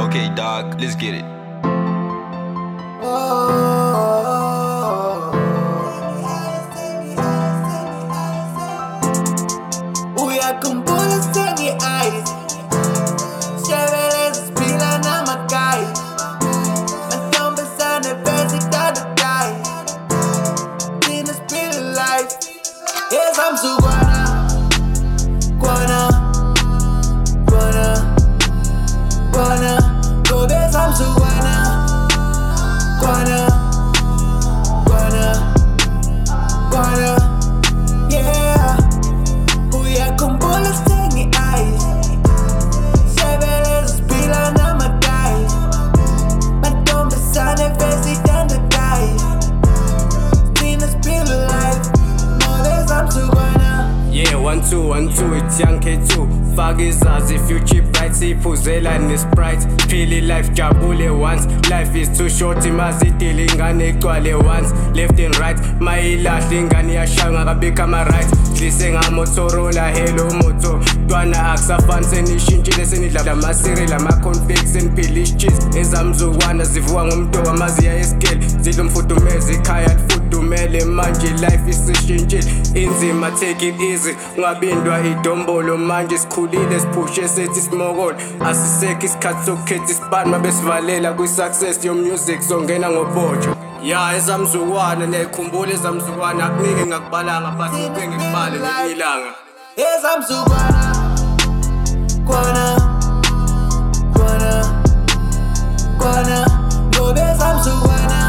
Okay, dog, let's get it. Uyakhumbula sengi-eyes Shebele siphila namagayi Mantombazane bezithanda guy Thina siphila life Ezamzukwana Ngoba ezamzukwana Yeah Uyakhumbula sengi-eyes Shebele siphila namagayi Mantombazane bezithanda guy Thina siphila life Ngoba ezamzukwana Yeah, 1 2 1 2 it's young K2 Faka izazi future bright siphuzela ne-Sprite Phili life jabule once Life is too short imazidile ingane igcwale once Left and right mayilahle ingane iyashanga kabikho ama-right Dlise ngamotorola hello moto Ntwana akusafani senishintshile senidla ama-cereal ama-cornflakes seniphila cheese Ezamzukwana zivuka ngomdoko amaziya eskele Zidla umfudumeze ikhaya lifudumele manje life isishintshile Inzima take it easy ungabindwa idombolo manje sikhulile siphushe sethi simokole Asisekho isikhathi sokukhetha isipani mabesivalela kwi-success yo-music songena ngobotsho Ya ezamzukwana nekhumbula ezamzukwana akuningi ngakubalanga but ngiphe ngikubale ngelinye ilanga Ezamzukwana Ngoba ezamzukwana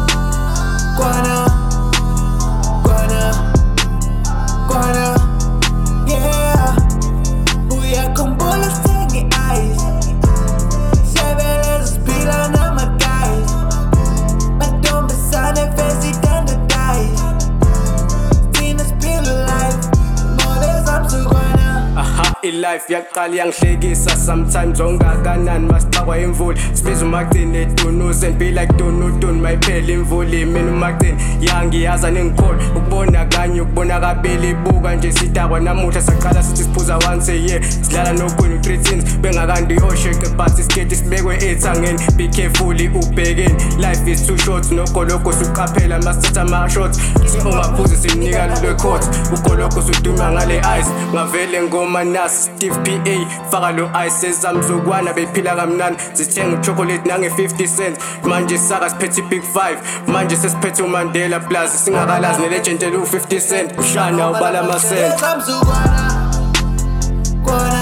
Yeah Uyakhumbula sengi-eyes Shebele siphila namagayi Mantombazane bezithanda guy Thina siphila life Ngoba ezamzukwana Aha, i-life yaqala yangihlekisa sometimes ongakanani masixakwa imvula sibiza uMartin edunuze and be like dunudun mayiphela imvula imina uMartin yangiyaza nengikhola ukubona kanye ukubona kabili ibuka nje sidakwa namuhla saqala sithi siphuza once a year sidlala nokunye u-3 teens bengakandi osheke but isiketi sibekwe ethangeni be careful ubhekeni life is too short nogoloko suqaphela masithatha ama-shots ungaphuzi simnika lwe-court ugoloko suduma ngale ice ngavele ngoma nasi Steve PA faka lo ice ezamzukwana bephila kamnandi zithenga uchocolate nange-50 cents manje saka siphethe i-big 5 manje sesiphethe uMandela plus singakalazi nelegend elu-50 cent ushana ubala ama-cent Ezamzukwana